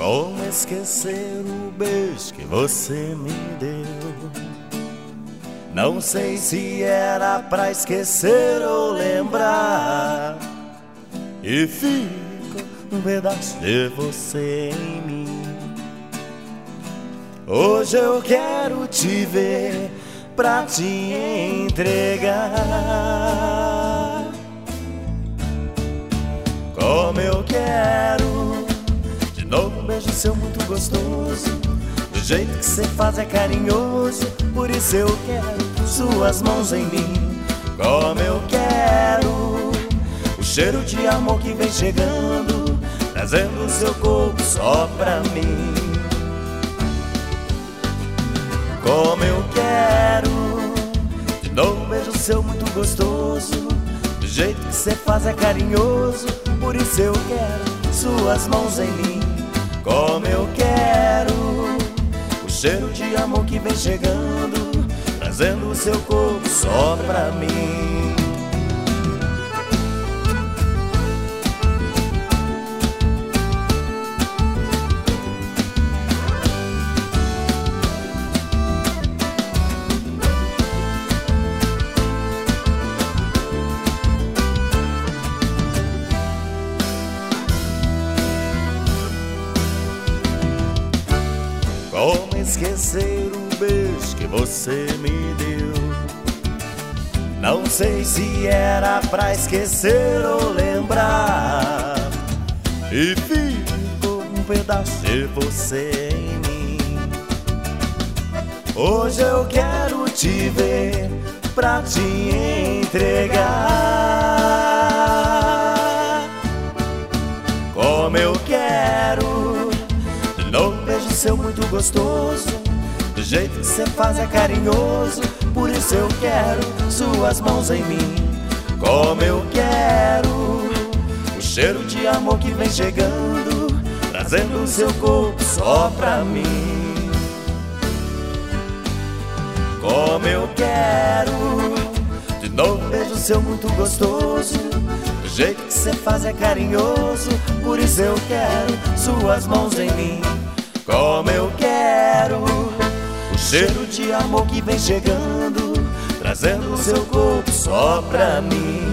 Como esquecer o beijo que você me deu? Não sei se era pra esquecer ou lembrar, e fica um pedaço de você em mim. Hoje eu quero te ver pra te entregar. Como eu quero de novo um beijo seu muito gostoso. Do jeito que cê faz é carinhoso, por isso eu quero suas mãos em mim. Como eu quero o cheiro de amor que vem chegando, trazendo o seu corpo só pra mim. Como eu quero de novo um beijo seu muito gostoso. Do jeito que cê faz é carinhoso, por isso eu quero suas mãos em mim. Como eu quero o cheiro de amor que vem chegando, trazendo o seu corpo só pra mim. Como esquecer o beijo que você me deu? Não sei se era pra esquecer ou lembrar, e ficou um pedaço de você em mim. Hoje eu quero te ver pra te entregar. Como eu quero de novo um beijo seu muito gostoso. Do jeito que cê faz é carinhoso, por isso eu quero suas mãos em mim. Como eu quero o cheiro de amor que vem chegando, trazendo o seu corpo só pra mim. Como eu quero de novo um beijo seu muito gostoso. Do jeito que cê faz é carinhoso, por isso eu quero suas mãos em mim. Como eu quero o cheiro de amor que vem chegando, trazendo o seu corpo só pra mim.